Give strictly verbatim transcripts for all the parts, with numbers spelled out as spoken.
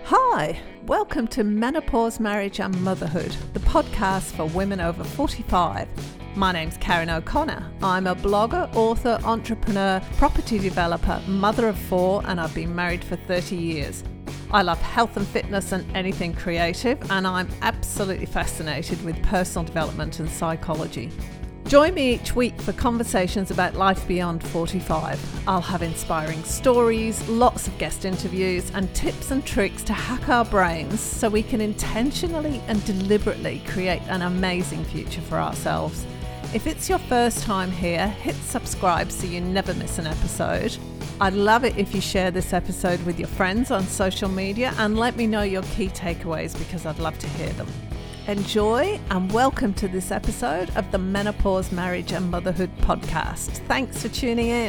Hi, welcome to Menopause, Marriage and Motherhood, the podcast for women over forty-five. My name's Karen O'Connor. I'm a blogger, author, entrepreneur, property developer, mother of four, and I've been married for thirty years. I love health and fitness and anything creative, and I'm absolutely fascinated with personal development and psychology. Join me each week for conversations about life beyond forty-five. I'll have inspiring stories, lots of guest interviews, and tips and tricks to hack our brains so we can intentionally and deliberately create an amazing future for ourselves. If it's your first time here, hit subscribe so you never miss an episode. I'd love it if you share this episode with your friends on social media and let me know your key takeaways because I'd love to hear them. Enjoy and welcome to this episode of the Menopause, Marriage and Motherhood podcast. Thanks for tuning in.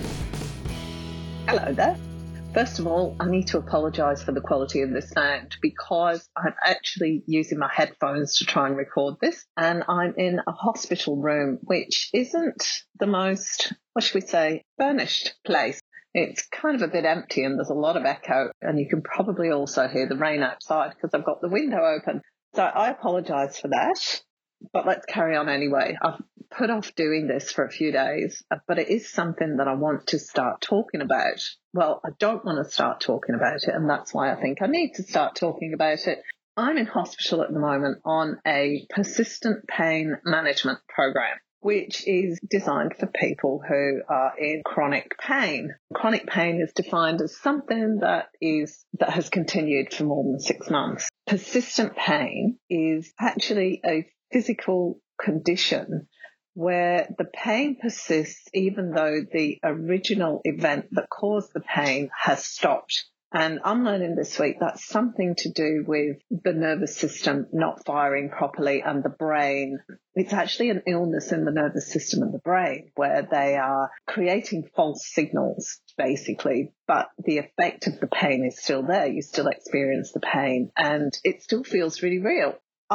Hello there. First of all, I need to apologise for the quality of this sound because I'm actually using my headphones to try and record this, and I'm in a hospital room which isn't the most, what should we say, furnished place. It's kind of a bit empty and there's a lot of echo, and you can probably also hear the rain outside because I've got the window open. So I apologise for that, but let's carry on anyway. I've put off doing this for a few days, but it is something that I want to start talking about. Well, I don't want to start talking about it, and that's why I think I need to start talking about it. I'm in hospital at the moment on a persistent pain management program, which is designed for people who are in chronic pain. Chronic pain is defined as something that is that has continued for more than six months. Persistent pain is actually a physical condition where the pain persists even though the original event that caused the pain has stopped. And I'm learning this week that's something to do with the nervous system not firing properly and the brain. It's actually an illness in the nervous system and the brain where they are creating false signals, basically, but the effect of the pain is still there. You still experience the pain and it still feels really real.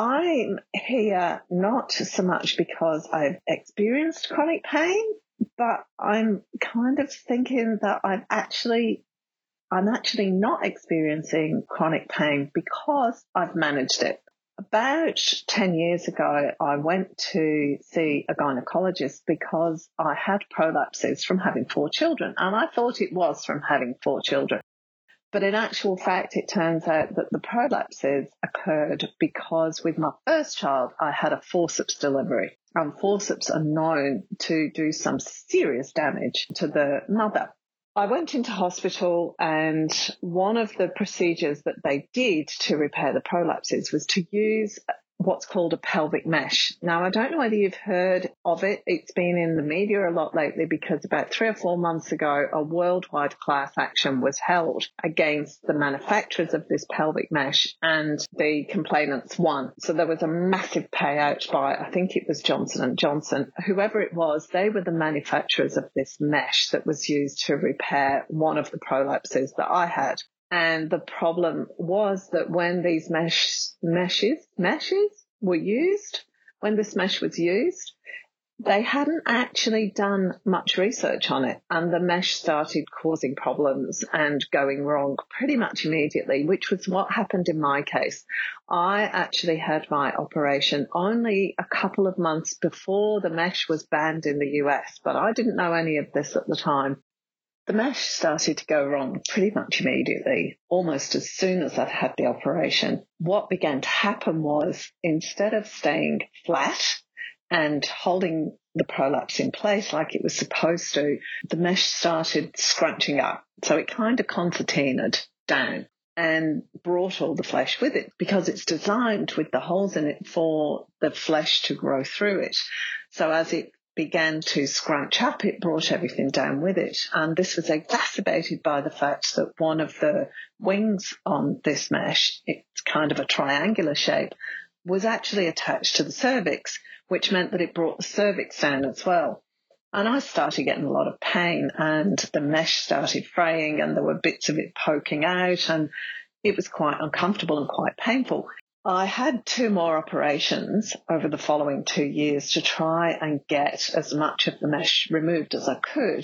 I'm here not so much because I've experienced chronic pain, but I'm kind of thinking that I've actually I'm actually not experiencing chronic pain because I've managed it. About ten years ago, I went to see a gynecologist because I had prolapses from having four children, and I thought it was from having four children. But in actual fact, it turns out that the prolapses occurred because with my first child, I had a forceps delivery. And forceps are known to do some serious damage to the mother. I went into hospital, and one of the procedures that they did to repair the prolapses was to use what's called a pelvic mesh. Now, I don't know whether you've heard of it. It's been in the media a lot lately because about three or four months ago, a worldwide class action was held against the manufacturers of this pelvic mesh, and the complainants won. So there was a massive payout by, I think it was Johnson and Johnson. Whoever it was, they were the manufacturers of this mesh that was used to repair one of the prolapses that I had. And the problem was that when these mesh, meshes, meshes were used, when this mesh was used, they hadn't actually done much research on it. And the mesh started causing problems and going wrong pretty much immediately, which was what happened in my case. I actually had my operation only a couple of months before the mesh was banned in the U S, but I didn't know any of this at the time. The mesh started to go wrong pretty much immediately, almost as soon as I'd had the operation. What began to happen was instead of staying flat and holding the prolapse in place like it was supposed to, the mesh started scrunching up. So it kind of concertinaed down and brought all the flesh with it because it's designed with the holes in it for the flesh to grow through it. So as it began to scrunch up, it brought everything down with it. And this was exacerbated by the fact that one of the wings on this mesh, it's kind of a triangular shape, was actually attached to the cervix, which meant that it brought the cervix down as well. And I started getting a lot of pain, and the mesh started fraying and there were bits of it poking out, and it was quite uncomfortable and quite painful. I had two more operations over the following two years to try and get as much of the mesh removed as I could.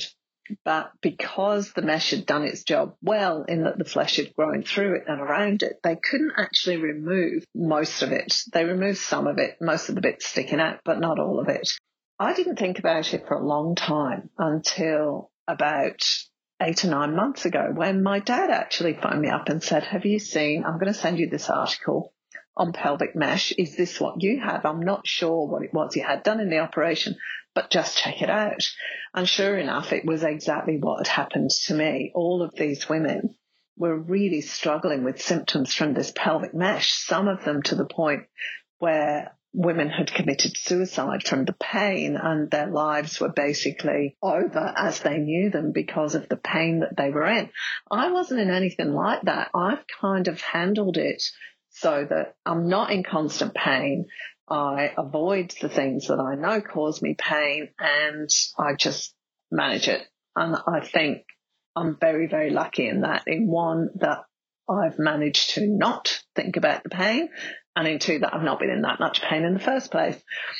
But because the mesh had done its job well in that the flesh had grown through it and around it, they couldn't actually remove most of it. They removed some of it, most of the bits sticking out, but not all of it. I didn't think about it for a long time until about eight or nine months ago when my dad actually phoned me up and said, have you seen, I'm going to send you this article on pelvic mesh. Is this what you have? I'm not sure what it was you had done in the operation, but just check it out. And sure enough, it was exactly what had happened to me. All of these women were really struggling with symptoms from this pelvic mesh, some of them to the point where women had committed suicide from the pain, and their lives were basically over as they knew them because of the pain that they were in. I wasn't in anything like that. I've kind of handled it so that I'm not in constant pain. I avoid the things that I know cause me pain, and I just manage it. And I think I'm very, very lucky in that. In one, that I've managed to not think about the pain, and in two, that I've not been in that much pain in the first place.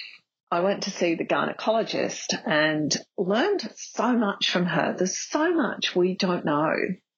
I went to see the gynecologist and learned so much from her. There's so much we don't know.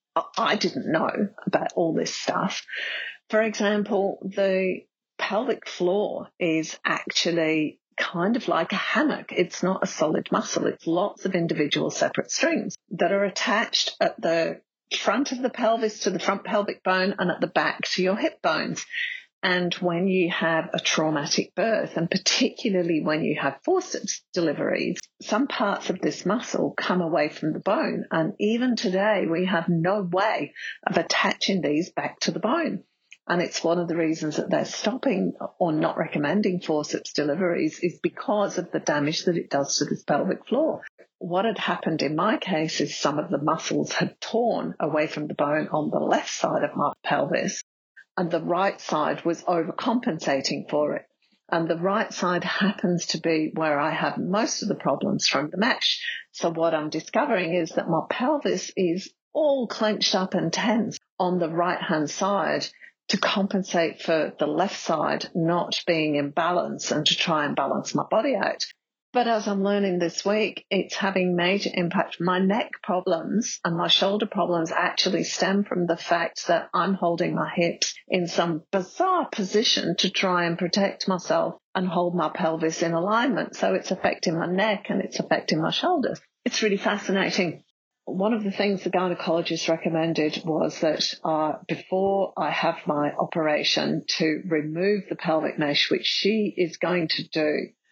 I didn't know about all this stuff. For example, the pelvic floor is actually kind of like a hammock. It's not a solid muscle. It's lots of individual separate strings that are attached at the front of the pelvis to the front pelvic bone and at the back to your hip bones. And when you have a traumatic birth, and particularly when you have forceps deliveries, some parts of this muscle come away from the bone. And even today, we have no way of attaching these back to the bone. And it's one of the reasons that they're stopping or not recommending forceps deliveries is because of the damage that it does to this pelvic floor. What had happened in my case is some of the muscles had torn away from the bone on the left side of my pelvis, and the right side was overcompensating for it. And the right side happens to be where I have most of the problems from the mesh. So what I'm discovering is that my pelvis is all clenched up and tense on the right-hand side to compensate for the left side not being in balance and to try and balance my body out. But as I'm learning this week, it's having major impact. My neck problems and my shoulder problems actually stem from the fact that I'm holding my hips in some bizarre position to try and protect myself and hold my pelvis in alignment. So it's affecting my neck and it's affecting my shoulders. It's really fascinating. One of the things the gynecologist recommended was that uh, before I have my operation to remove the pelvic mesh, which she is going to do.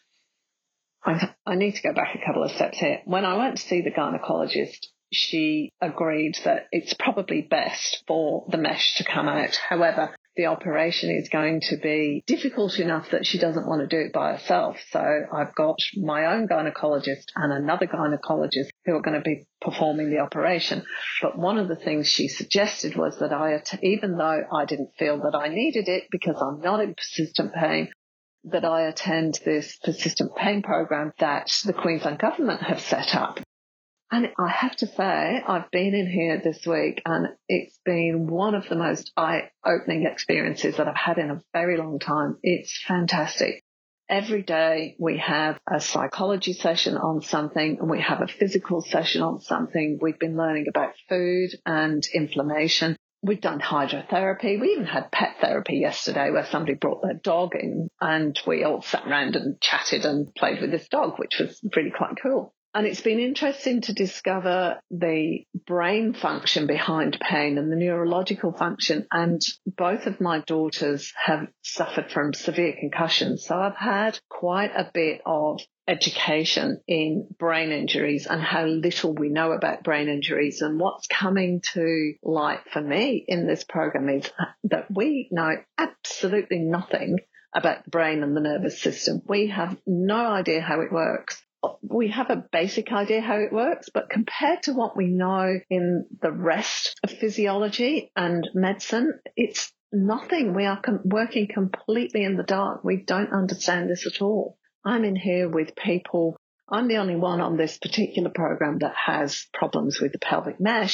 I, I need to go back a couple of steps here. When I went to see the gynecologist, she agreed that it's probably best for the mesh to come out. However, the operation is going to be difficult enough that she doesn't want to do it by herself. So I've got my own gynecologist and another gynecologist who are going to be performing the operation. But one of the things she suggested was that I, even though I didn't feel that I needed it because I'm not in persistent pain, that I attend this persistent pain program that the Queensland government have set up. And I have to say, I've been in here this week and it's been one of the most eye-opening experiences that I've had in a very long time. It's fantastic. Every day we have a psychology session on something and we have a physical session on something. We've been learning about food and inflammation. We've done hydrotherapy. We even had pet therapy yesterday where somebody brought their dog in and we all sat around and chatted and played with this dog, which was really quite cool. And it's been interesting to discover the brain function behind pain and the neurological function. And both of my daughters have suffered from severe concussions. So I've had quite a bit of education in brain injuries and how little we know about brain injuries. And what's coming to light for me in this program is that we know absolutely nothing about the brain and the nervous system. We have no idea how it works. We have a basic idea how it works, but compared to what we know in the rest of physiology and medicine, it's nothing. We are com- working completely in the dark. We don't understand this at all. I'm in here with people. I'm the only one on this particular program that has problems with the pelvic mesh.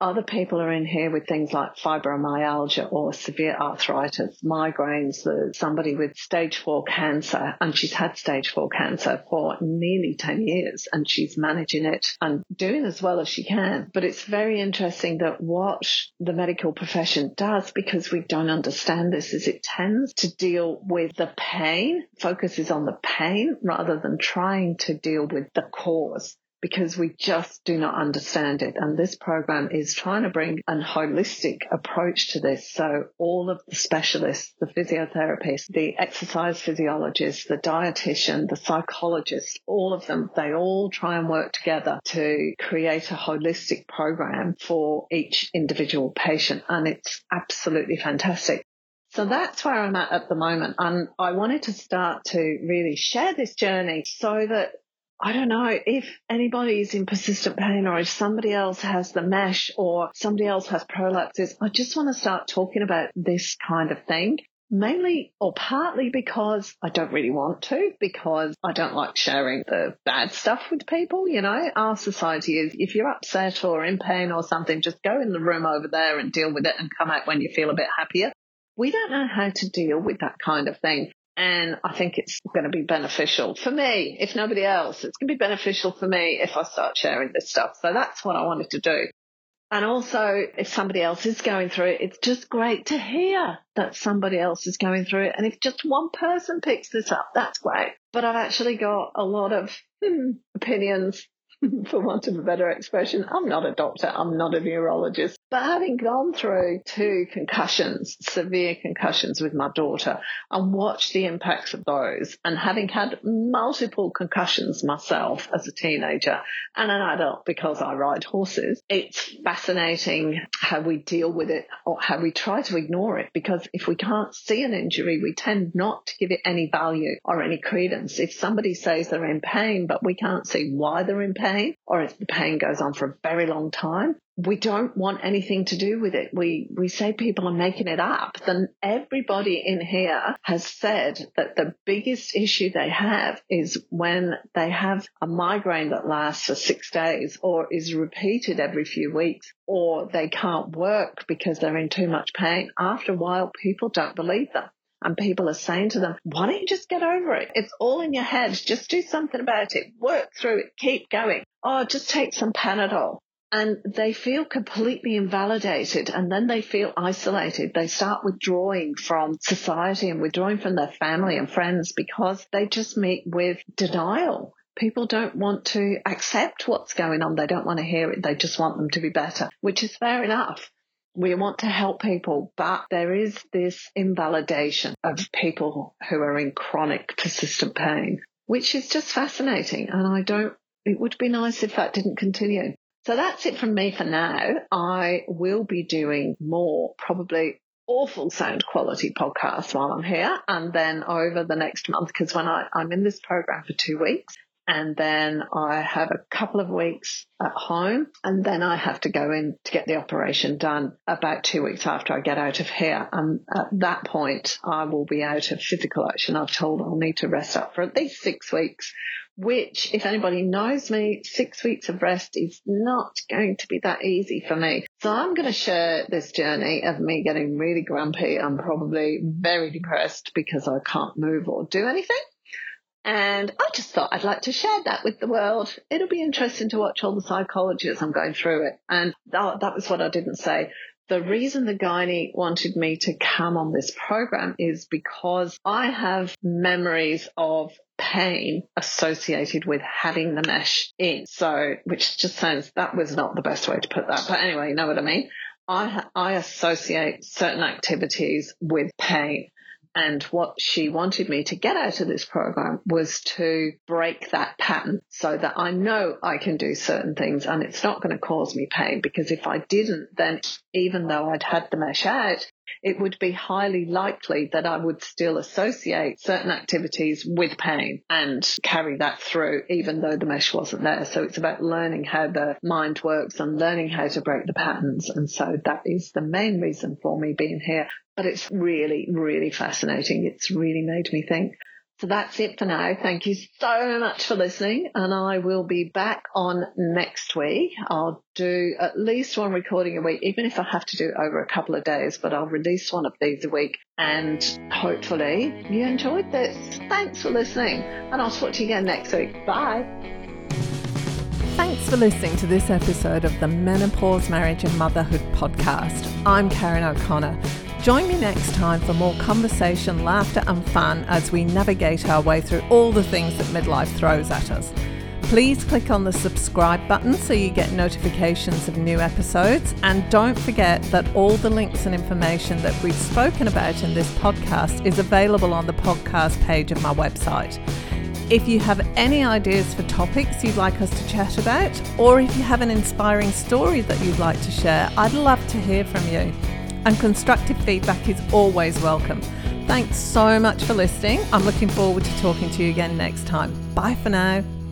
Other people are in here with things like fibromyalgia or severe arthritis, migraines. There's somebody with stage four cancer, and she's had stage four cancer for nearly ten years, and she's managing it and doing as well as she can. But it's very interesting that what the medical profession does, because we don't understand this, is it tends to deal with the pain, focuses on the pain rather than trying to deal with the cause, because we just do not understand it. And this program is trying to bring a holistic approach to this. So all of the specialists, the physiotherapists, the exercise physiologists, the dietitian, the psychologists, all of them, they all try and work together to create a holistic program for each individual patient. And it's absolutely fantastic. So that's where I'm at at the moment. And I wanted to start to really share this journey so that, I don't know, if anybody is in persistent pain, or if somebody else has the mesh, or somebody else has prolapses, I just want to start talking about this kind of thing, mainly or partly because I don't really want to, because I don't like sharing the bad stuff with people. You know, our society is, if you're upset or in pain or something, just go in the room over there and deal with it and come out when you feel a bit happier. We don't know how to deal with that kind of thing. And I think it's going to be beneficial for me, if nobody else. It's going to be beneficial for me if I start sharing this stuff. So that's what I wanted to do. And also, if somebody else is going through it, it's just great to hear that somebody else is going through it. And if just one person picks this up, that's great. But I've actually got a lot of hmm, opinions, for want of a better expression. I'm not a doctor. I'm not a neurologist. But having gone through two concussions, severe concussions with my daughter, and watched the impacts of those, and having had multiple concussions myself as a teenager and an adult because I ride horses, it's fascinating how we deal with it, or how we try to ignore it, because if we can't see an injury, we tend not to give it any value or any credence. If somebody says they're in pain, but we can't see why they're in pain, or if the pain goes on for a very long time, we don't want anything to do with it. We we say people are making it up. Then everybody in here has said that the biggest issue they have is when they have a migraine that lasts for six days or is repeated every few weeks, or they can't work because they're in too much pain. After a while, people don't believe them. And people are saying to them, why don't you just get over it? It's all in your head. Just do something about it. Work through it. Keep going. Oh, just take some Panadol. And they feel completely invalidated, and then they feel isolated. They start withdrawing from society and withdrawing from their family and friends because they just meet with denial. People don't want to accept what's going on. They don't want to hear it. They just want them to be better, which is fair enough. We want to help people, but there is this invalidation of people who are in chronic, persistent pain, which is just fascinating. And I don't, it would be nice if that didn't continue. So that's it from me for now. I will be doing more, probably awful sound quality podcasts while I'm here, and then over the next month, because when I, I'm in this program for two weeks, and then I have a couple of weeks at home, and then I have to go in to get the operation done about two weeks after I get out of here. And at that point, I will be out of physical action. I've told I'll need to rest up for at least six weeks, which, if anybody knows me, six weeks of rest is not going to be that easy for me. So I'm going to share this journey of me getting really grumpy. I'm probably very depressed because I can't move or do anything. And I just thought I'd like to share that with the world. It'll be interesting to watch all the psychology as I'm going through it. And that, that was what I didn't say. The reason the gynae wanted me to come on this program is because I have memories of pain associated with having the mesh in. So, which just sounds, that was not the best way to put that. But anyway, you know what I mean? I, I associate certain activities with pain. And what she wanted me to get out of this program was to break that pattern so that I know I can do certain things and it's not going to cause me pain. Because if I didn't, then even though I'd had the mesh out, it would be highly likely that I would still associate certain activities with pain and carry that through, even though the mesh wasn't there. So it's about learning how the mind works and learning how to break the patterns. And so that is the main reason for me being here. But it's really, really fascinating. It's really made me think. So that's it for now. Thank you so much for listening, and I will be back on next week. I'll do at least one recording a week, even if I have to do it over a couple of days, but I'll release one of these a week, and hopefully you enjoyed this. Thanks for listening, and I'll talk to you again next week. Bye. Thanks for listening to this episode of the Menopause, Marriage and Motherhood podcast. I'm Karen O'Connor. Join me next time for more conversation, laughter and fun as we navigate our way through all the things that midlife throws at us. Please click on the subscribe button so you get notifications of new episodes, and don't forget that all the links and information that we've spoken about in this podcast is available on the podcast page of my website. If you have any ideas for topics you'd like us to chat about, or if you have an inspiring story that you'd like to share, I'd love to hear from you. And constructive feedback is always welcome. Thanks so much for listening. I'm looking forward to talking to you again next time. Bye for now.